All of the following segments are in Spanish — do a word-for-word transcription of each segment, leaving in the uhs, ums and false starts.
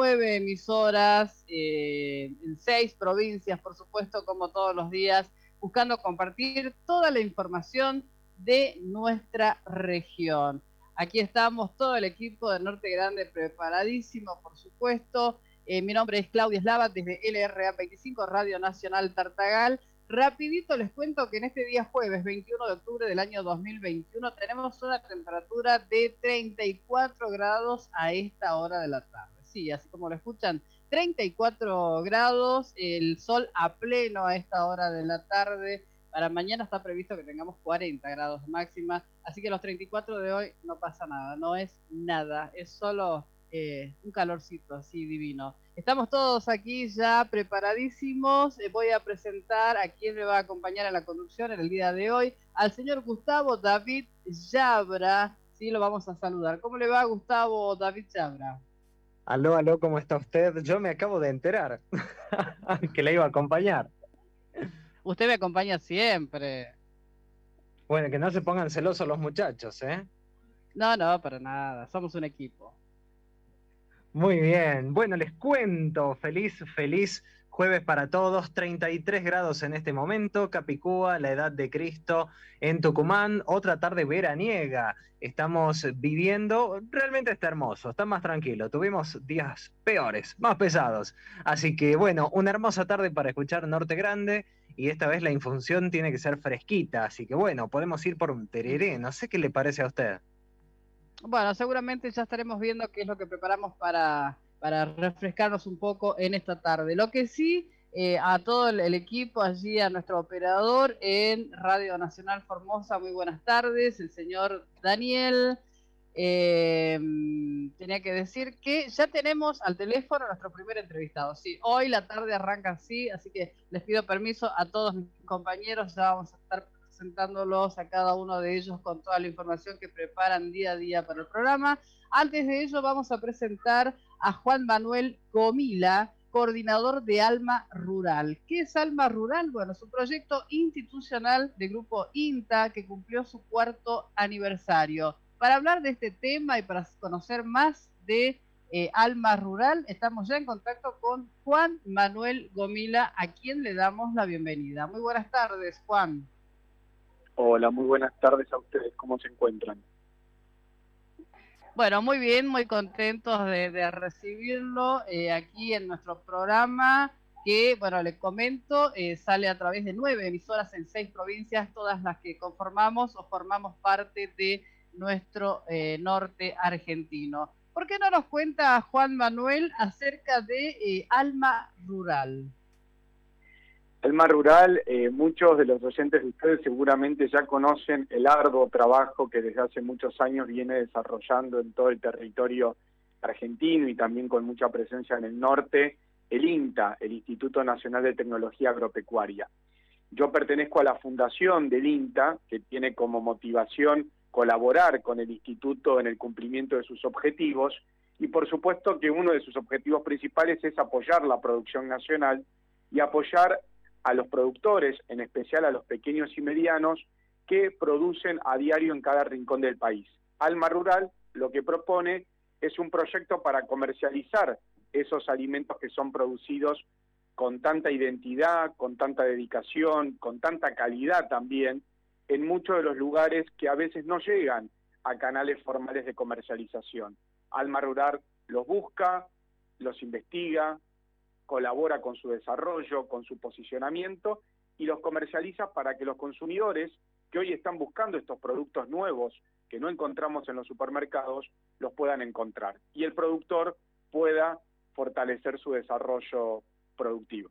nueve emisoras, eh, en seis provincias, por supuesto, como todos los días, buscando compartir toda la información de nuestra región. Aquí estamos, todo el equipo de Norte Grande preparadísimo, por supuesto. Eh, mi nombre es Claudia Eslava, desde L R A veinticinco, Radio Nacional Tartagal. Rapidito les cuento que en este día jueves veintiuno de octubre del año dos mil veintiuno tenemos una temperatura de treinta y cuatro grados a esta hora de la tarde. Sí, así como lo escuchan, treinta y cuatro grados, el sol a pleno a esta hora de la tarde. Para mañana está previsto que tengamos cuarenta grados de máxima, así que los treinta y cuatro de hoy no pasa nada, no es nada, es solo eh, un calorcito así divino. Estamos todos aquí ya preparadísimos. Eh, voy a presentar a quien me va a acompañar en la conducción en el día de hoy, al señor Gustavo David Yabra. Sí, lo vamos a saludar. ¿Cómo le va, Gustavo David Yabra? Aló, aló, ¿cómo está usted? Yo me acabo de enterar que le iba a acompañar. Usted me acompaña siempre. Bueno, que no se pongan celosos los muchachos, ¿eh? No, no, para nada. Somos un equipo. Muy bien. Bueno, les cuento. Feliz, feliz jueves para todos. treinta y tres grados en este momento. Capicúa, la edad de Cristo en Tucumán. Otra tarde veraniega. Estamos viviendo. Realmente está hermoso. Está más tranquilo. Tuvimos días peores, más pesados. Así que, bueno, una hermosa tarde para escuchar Norte Grande. Y esta vez la infusión tiene que ser fresquita. Así que, bueno, podemos ir por un tereré. No sé qué le parece a usted. Bueno, seguramente ya estaremos viendo qué es lo que preparamos para, para refrescarnos un poco en esta tarde. Lo que sí, eh, a todo el, el equipo, allí a nuestro operador en Radio Nacional Formosa, muy buenas tardes, el señor Daniel. Eh, tenía que decir que ya tenemos al teléfono a nuestro primer entrevistado. Sí, hoy la tarde arranca así, así que les pido permiso a todos mis compañeros, ya vamos a estar presentándolos a cada uno de ellos con toda la información que preparan día a día para el programa. Antes de ello vamos a presentar a Juan Manuel Gomila, coordinador de Alma Rural. ¿Qué es Alma Rural? Bueno, es un proyecto institucional de Grupo INTA que cumplió su cuarto aniversario. Para hablar de este tema y para conocer más de eh, Alma Rural, estamos ya en contacto con Juan Manuel Gomila, a quien le damos la bienvenida. Muy buenas tardes, Juan. Hola, muy buenas tardes a ustedes. ¿Cómo se encuentran? Bueno, muy bien, muy contentos de, de recibirlo eh, aquí en nuestro programa, que, bueno, les comento, eh, sale a través de nueve emisoras en seis provincias, todas las que conformamos o formamos parte de nuestro eh, norte argentino. ¿Por qué no nos cuenta Juan Manuel acerca de eh, Alma Rural? Alma Rural, eh, muchos de los oyentes de ustedes seguramente ya conocen el arduo trabajo que desde hace muchos años viene desarrollando en todo el territorio argentino y también con mucha presencia en el norte, el INTA, el Instituto Nacional de Tecnología Agropecuaria. Yo pertenezco a la fundación del INTA, que tiene como motivación colaborar con el instituto en el cumplimiento de sus objetivos, y por supuesto que uno de sus objetivos principales es apoyar la producción nacional y apoyar a los productores, en especial a los pequeños y medianos, que producen a diario en cada rincón del país. Alma Rural lo que propone es un proyecto para comercializar esos alimentos que son producidos con tanta identidad, con tanta dedicación, con tanta calidad también, en muchos de los lugares que a veces no llegan a canales formales de comercialización. Alma Rural los busca, los investiga, colabora con su desarrollo, con su posicionamiento y los comercializa para que los consumidores que hoy están buscando estos productos nuevos que no encontramos en los supermercados, los puedan encontrar y el productor pueda fortalecer su desarrollo productivo.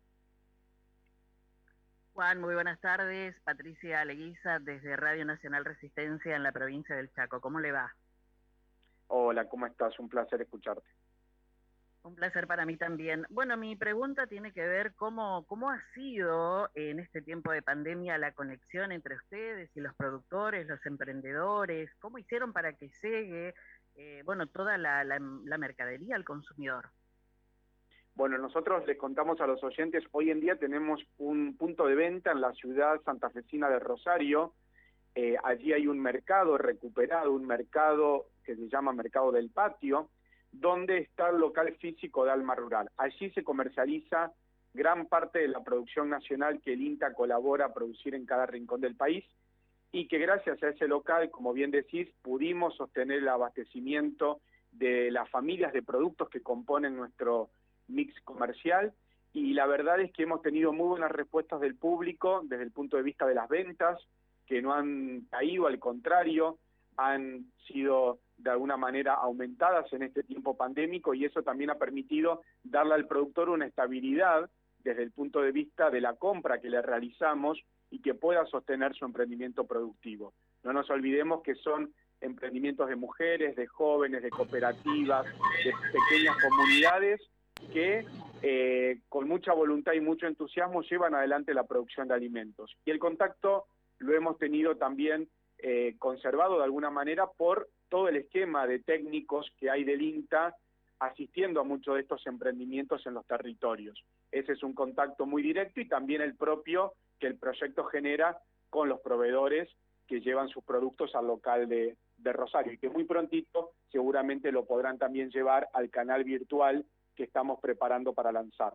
Juan, muy buenas tardes. Patricia Leguiza desde Radio Nacional Resistencia en la provincia del Chaco. ¿Cómo le va? Hola, ¿cómo estás? Un placer escucharte. Un placer para mí también. Bueno, mi pregunta tiene que ver cómo, cómo ha sido en este tiempo de pandemia la conexión entre ustedes y los productores, los emprendedores, cómo hicieron para que llegue eh, bueno, toda la, la, la mercadería al consumidor. Bueno, nosotros les contamos a los oyentes, hoy en día tenemos un punto de venta en la ciudad santafesina de Rosario. Eh, allí hay un mercado recuperado, un mercado que se llama Mercado del Patio, ¿dónde está el local físico de Alma Rural? Allí se comercializa gran parte de la producción nacional que el INTA colabora a producir en cada rincón del país, y que gracias a ese local, como bien decís, pudimos sostener el abastecimiento de las familias de productos que componen nuestro mix comercial, y la verdad es que hemos tenido muy buenas respuestas del público desde el punto de vista de las ventas, que no han caído, al contrario, han sido de alguna manera aumentadas en este tiempo pandémico, y eso también ha permitido darle al productor una estabilidad desde el punto de vista de la compra que le realizamos y que pueda sostener su emprendimiento productivo. No nos olvidemos que son emprendimientos de mujeres, de jóvenes, de cooperativas, de pequeñas comunidades que eh, con mucha voluntad y mucho entusiasmo llevan adelante la producción de alimentos. Y el contacto lo hemos tenido también eh, conservado de alguna manera por todo el esquema de técnicos que hay del INTA asistiendo a muchos de estos emprendimientos en los territorios. Ese es un contacto muy directo, y también el propio que el proyecto genera con los proveedores que llevan sus productos al local de, de Rosario, y que muy prontito seguramente lo podrán también llevar al canal virtual que estamos preparando para lanzar.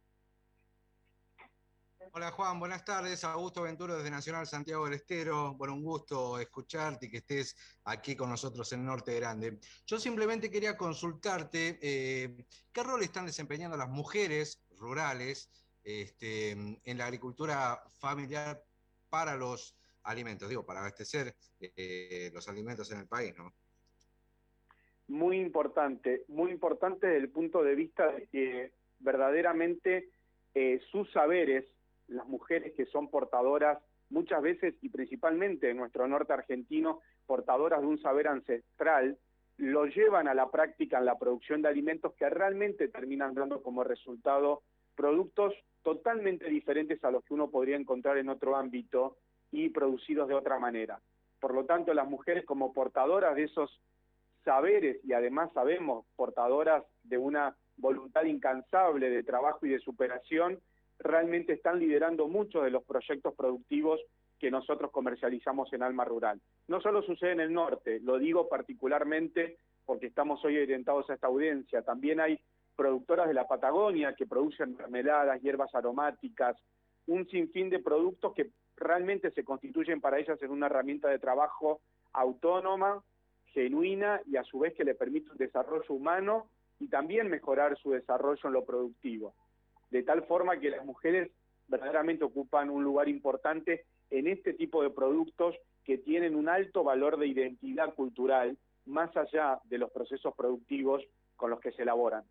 Hola Juan, buenas tardes. Augusto Venturo desde Nacional Santiago del Estero. Bueno, un gusto escucharte y que estés aquí con nosotros en Norte Grande. Yo simplemente quería consultarte eh, qué rol están desempeñando las mujeres rurales este, en la agricultura familiar para los alimentos, digo, para abastecer eh, los alimentos en el país, ¿no? Muy importante, muy importante desde el punto de vista de que verdaderamente eh, sus saberes, las mujeres que son portadoras muchas veces y principalmente en nuestro norte argentino, portadoras de un saber ancestral, lo llevan a la práctica en la producción de alimentos que realmente terminan dando como resultado productos totalmente diferentes a los que uno podría encontrar en otro ámbito y producidos de otra manera. Por lo tanto, las mujeres como portadoras de esos saberes, y además sabemos portadoras de una voluntad incansable de trabajo y de superación, realmente están liderando muchos de los proyectos productivos que nosotros comercializamos en Alma Rural. No solo sucede en el norte, lo digo particularmente porque estamos hoy orientados a esta audiencia, también hay productoras de la Patagonia que producen mermeladas, hierbas aromáticas, un sinfín de productos que realmente se constituyen para ellas en una herramienta de trabajo autónoma, genuina, y a su vez que le permite un desarrollo humano y también mejorar su desarrollo en lo productivo. De tal forma que las mujeres verdaderamente ocupan un lugar importante en este tipo de productos que tienen un alto valor de identidad cultural, más allá de los procesos productivos con los que se elaboran.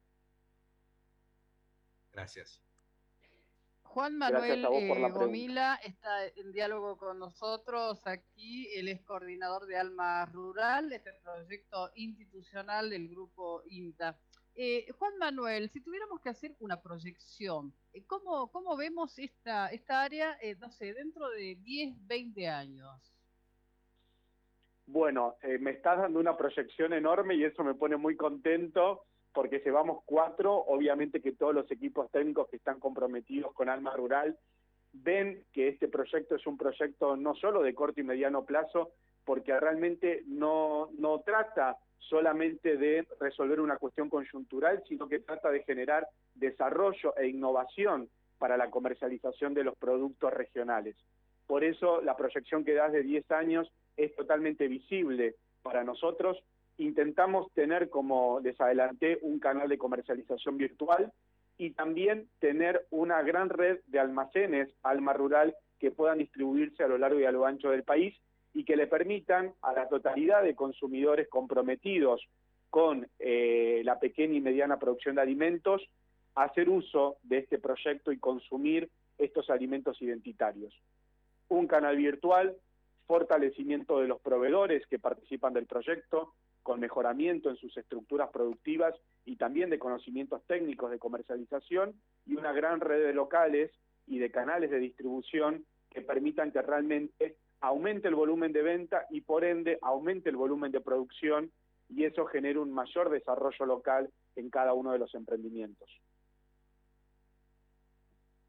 Gracias. Juan Manuel eh, Gomila está en diálogo con nosotros aquí. Él es coordinador de Alma Rural, este proyecto institucional del grupo INTA. Eh, Juan Manuel, si tuviéramos que hacer una proyección, ¿cómo, cómo vemos esta, esta área, eh, no sé, dentro de diez, veinte años? Bueno, eh, me estás dando una proyección enorme y eso me pone muy contento, porque llevamos cuatro, obviamente que todos los equipos técnicos que están comprometidos con Alma Rural ven que este proyecto es un proyecto no solo de corto y mediano plazo, porque realmente no, no trata solamente de resolver una cuestión coyuntural, sino que trata de generar desarrollo e innovación para la comercialización de los productos regionales. Por eso la proyección que das de diez años es totalmente visible para nosotros. Intentamos tener, como les adelanté, un canal de comercialización virtual y también tener una gran red de almacenes Alma Rural que puedan distribuirse a lo largo y a lo ancho del país y que le permitan a la totalidad de consumidores comprometidos con eh, la pequeña y mediana producción de alimentos hacer uso de este proyecto y consumir estos alimentos identitarios. Un canal virtual, fortalecimiento de los proveedores que participan del proyecto, con mejoramiento en sus estructuras productivas y también de conocimientos técnicos de comercialización, y una gran red de locales y de canales de distribución que permitan que realmente aumente el volumen de venta y por ende aumente el volumen de producción, y eso genere un mayor desarrollo local en cada uno de los emprendimientos.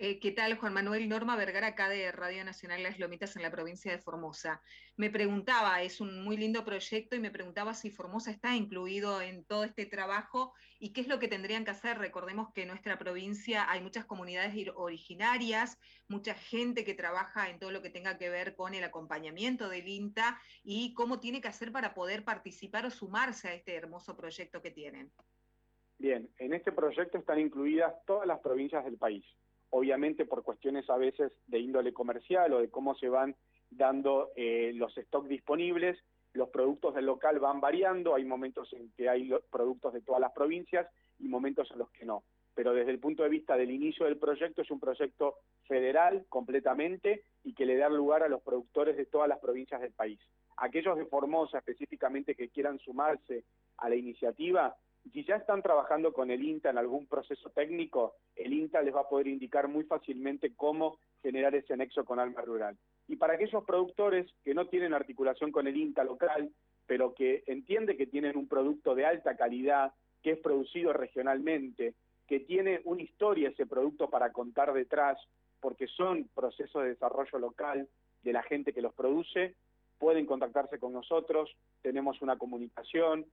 Eh, ¿Qué tal, Juan Manuel? Norma Vergara, acá de Radio Nacional Las Lomitas en la provincia de Formosa. Me preguntaba, es un muy lindo proyecto y me preguntaba si Formosa está incluido en todo este trabajo y qué es lo que tendrían que hacer. Recordemos que en nuestra provincia hay muchas comunidades originarias, mucha gente que trabaja en todo lo que tenga que ver con el acompañamiento del INTA y cómo tiene que hacer para poder participar o sumarse a este hermoso proyecto que tienen. Bien, en este proyecto están incluidas todas las provincias del país. Obviamente por cuestiones a veces de índole comercial o de cómo se van dando eh, los stocks disponibles, los productos del local van variando, hay momentos en que hay productos de todas las provincias y momentos en los que no. Pero desde el punto de vista del inicio del proyecto, es un proyecto federal completamente y que le da lugar a los productores de todas las provincias del país. Aquellos de Formosa específicamente que quieran sumarse a la iniciativa, si ya están trabajando con el INTA en algún proceso técnico, el INTA les va a poder indicar muy fácilmente cómo generar ese nexo con Alma Rural. Y para aquellos productores que no tienen articulación con el INTA local, pero que entienden que tienen un producto de alta calidad, que es producido regionalmente, que tiene una historia ese producto para contar detrás, porque son procesos de desarrollo local de la gente que los produce, pueden contactarse con nosotros, tenemos una comunicación,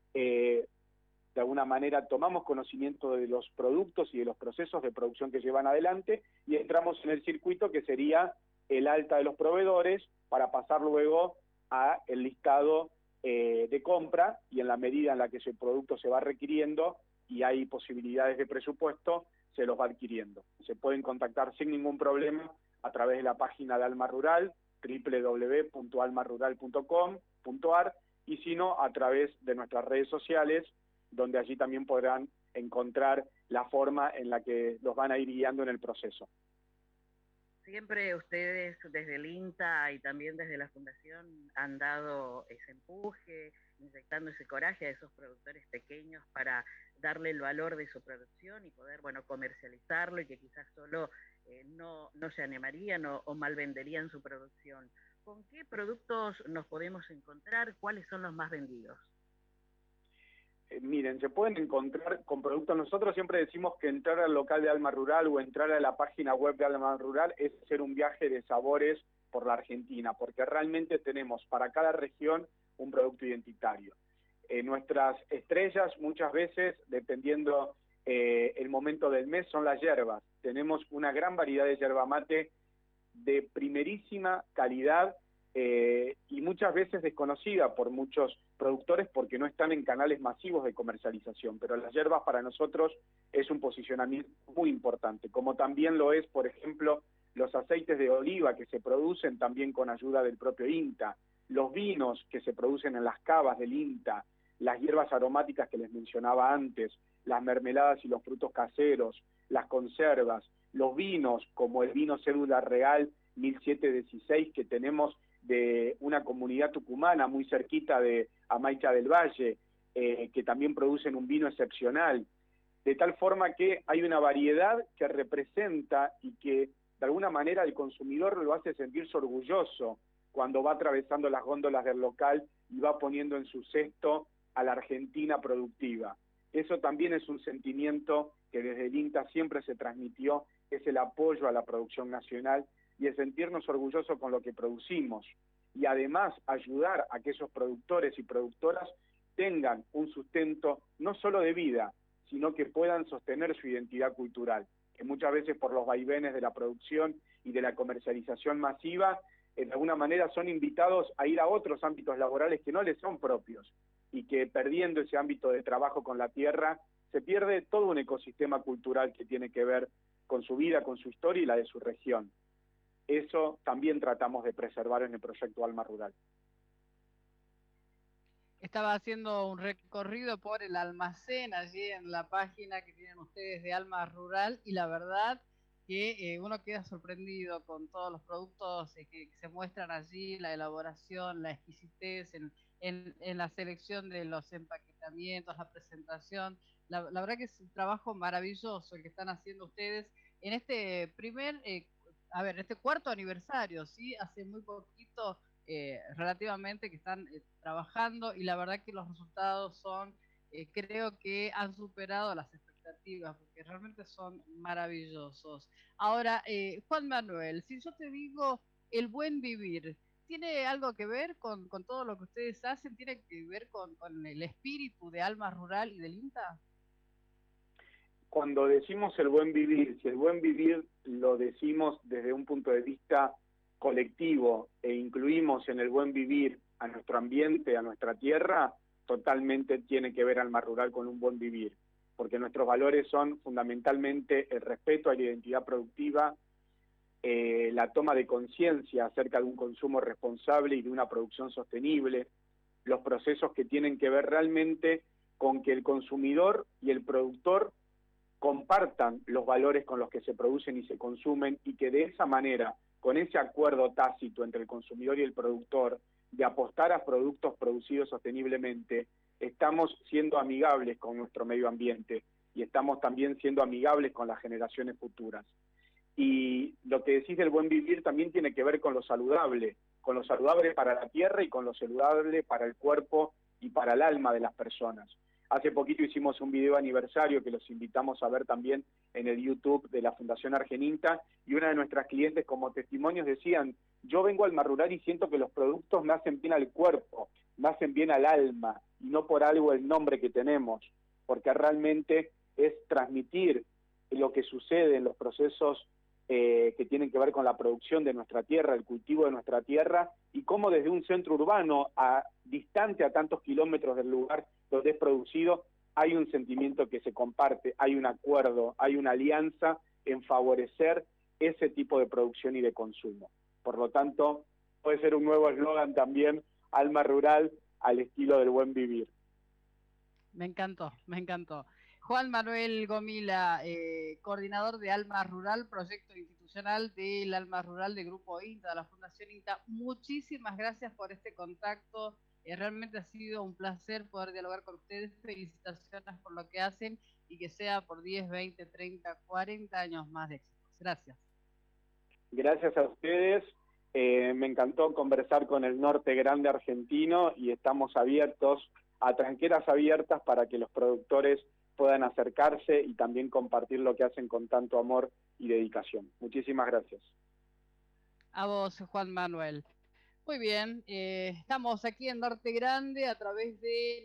eh, de alguna manera tomamos conocimiento de los productos y de los procesos de producción que llevan adelante y entramos en el circuito que sería el alta de los proveedores para pasar luego a el listado eh, de compra, y en la medida en la que ese producto se va requiriendo y hay posibilidades de presupuesto, se los va adquiriendo. Se pueden contactar sin ningún problema a través de la página de Alma Rural, doble u doble u doble u punto alma rural punto com punto a r, y si no, a través de nuestras redes sociales, donde allí también podrán encontrar la forma en la que los van a ir guiando en el proceso. Siempre ustedes desde el INTA y también desde la Fundación han dado ese empuje, inyectando ese coraje a esos productores pequeños para darle el valor de su producción y poder, bueno, comercializarlo, y que quizás solo eh, no, no se animarían o, o malvenderían su producción. ¿Con qué productos nos podemos encontrar? ¿Cuáles son los más vendidos? Eh, miren, se pueden encontrar con productos. Nosotros siempre decimos que entrar al local de Alma Rural o entrar a la página web de Alma Rural es hacer un viaje de sabores por la Argentina, porque realmente tenemos para cada región un producto identitario. Eh, nuestras estrellas muchas veces, dependiendo eh, el momento del mes, son las hierbas. Tenemos una gran variedad de yerba mate de primerísima calidad, eh, y muchas veces desconocida por muchos productores porque no están en canales masivos de comercialización, pero las hierbas para nosotros es un posicionamiento muy importante, como también lo es, por ejemplo, los aceites de oliva que se producen también con ayuda del propio INTA, los vinos que se producen en las cavas del INTA, las hierbas aromáticas que les mencionaba antes, las mermeladas y los frutos caseros, las conservas, los vinos como el vino Cédula Real mil setecientos dieciséis que tenemos de una comunidad tucumana muy cerquita de Amaicha del Valle, eh, que también producen un vino excepcional, de tal forma que hay una variedad que representa y que de alguna manera el consumidor lo hace sentirse orgulloso cuando va atravesando las góndolas del local y va poniendo en su cesto a la Argentina productiva. Eso también es un sentimiento que desde el INTA siempre se transmitió, es el apoyo a la producción nacional y el sentirnos orgullosos con lo que producimos, y además ayudar a que esos productores y productoras tengan un sustento no solo de vida, sino que puedan sostener su identidad cultural, que muchas veces por los vaivenes de la producción y de la comercialización masiva, de alguna manera son invitados a ir a otros ámbitos laborales que no les son propios, y que perdiendo ese ámbito de trabajo con la tierra, se pierde todo un ecosistema cultural que tiene que ver con su vida, con su historia y la de su región. Eso también tratamos de preservar en el proyecto Alma Rural. Estaba haciendo un recorrido por el almacén allí en la página que tienen ustedes de Alma Rural, y la verdad que eh, uno queda sorprendido con todos los productos eh, que, que se muestran allí, la elaboración, la exquisitez en, en, en la selección de los empaquetamientos, la presentación. La, la verdad que es un trabajo maravilloso el que están haciendo ustedes en este primer, eh, a ver, este cuarto aniversario, ¿sí? Hace muy poquito, eh, relativamente, que están eh, trabajando, y la verdad que los resultados son, eh, creo que han superado las expectativas expectativas, porque realmente son maravillosos. Ahora, eh, Juan Manuel, si yo te digo el buen vivir, ¿tiene algo que ver con, con todo lo que ustedes hacen? ¿Tiene que ver con, con el espíritu de Alma Rural y del INTA? Cuando decimos el buen vivir, si el buen vivir lo decimos desde un punto de vista colectivo e incluimos en el buen vivir a nuestro ambiente, a nuestra tierra, totalmente tiene que ver Alma Rural con un buen vivir, porque nuestros valores son fundamentalmente el respeto a la identidad productiva, eh, la toma de conciencia acerca de un consumo responsable y de una producción sostenible, los procesos que tienen que ver realmente con que el consumidor y el productor compartan los valores con los que se producen y se consumen y que de esa manera, con ese acuerdo tácito entre el consumidor y el productor, de apostar a productos producidos sosteniblemente, estamos siendo amigables con nuestro medio ambiente y estamos también siendo amigables con las generaciones futuras. Y lo que decís del buen vivir también tiene que ver con lo saludable, con lo saludable para la tierra y con lo saludable para el cuerpo y para el alma de las personas. Hace poquito hicimos un video aniversario que los invitamos a ver también en el YouTube de la Fundación Argeninta, y una de nuestras clientes como testimonios decían: yo vengo al Alma Rural y siento que los productos me hacen bien al cuerpo, me hacen bien al alma, y no por algo el nombre que tenemos, porque realmente es transmitir lo que sucede en los procesos eh, que tienen que ver con la producción de nuestra tierra, el cultivo de nuestra tierra, y cómo desde un centro urbano, a, distante a tantos kilómetros del lugar donde es producido, hay un sentimiento que se comparte, hay un acuerdo, hay una alianza en favorecer ese tipo de producción y de consumo. Por lo tanto, puede ser un nuevo eslogan también, Alma Rural al estilo del buen vivir. Me encantó, me encantó. Juan Manuel Gomila, eh, coordinador de Alma Rural, proyecto institucional del Alma Rural de Grupo INTA, de la Fundación INTA, muchísimas gracias por este contacto. Eh, realmente ha sido un placer poder dialogar con ustedes. Felicitaciones por lo que hacen y que sea por diez, veinte, treinta, cuarenta años más de éxitos. Gracias. Gracias a ustedes. Eh, me encantó conversar con el norte grande argentino y estamos abiertos a tranqueras abiertas para que los productores puedan acercarse y también compartir lo que hacen con tanto amor y dedicación. Muchísimas gracias. A vos, Juan Manuel. Muy bien, eh, estamos aquí en Norte Grande a través de